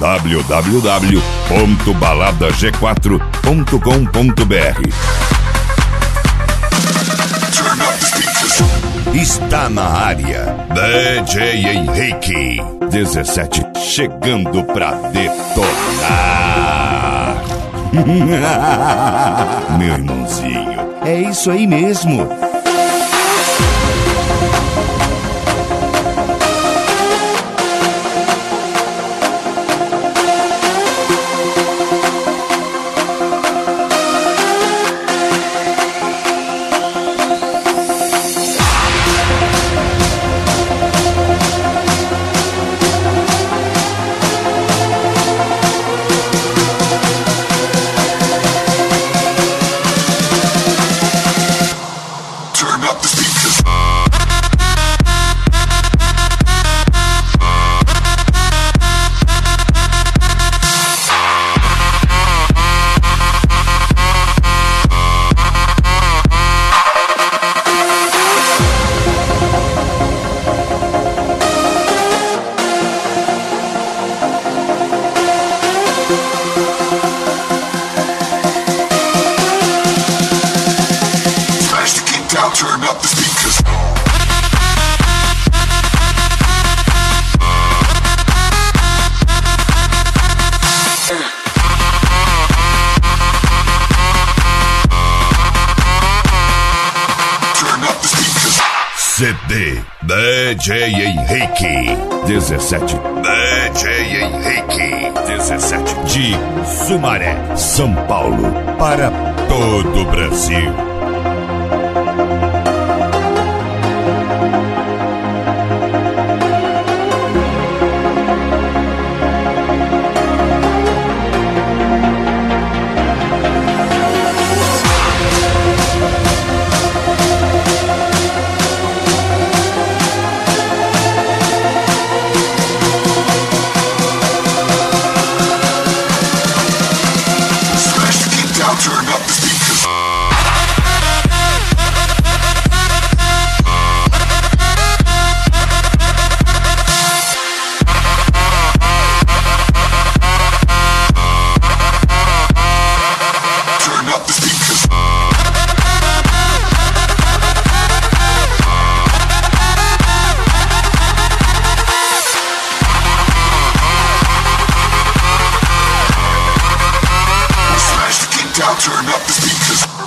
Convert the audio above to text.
www.baladag4.com.br. Está na área DJ Henrique 17, chegando pra detonar. Meu irmãozinho, é isso aí mesmo. CD DJ Henrique 17, DJ Henrique 17, de Sumaré, São Paulo, para todo o Brasil. Turn up the speakers. Turn up the speakers. Turn up the speakers.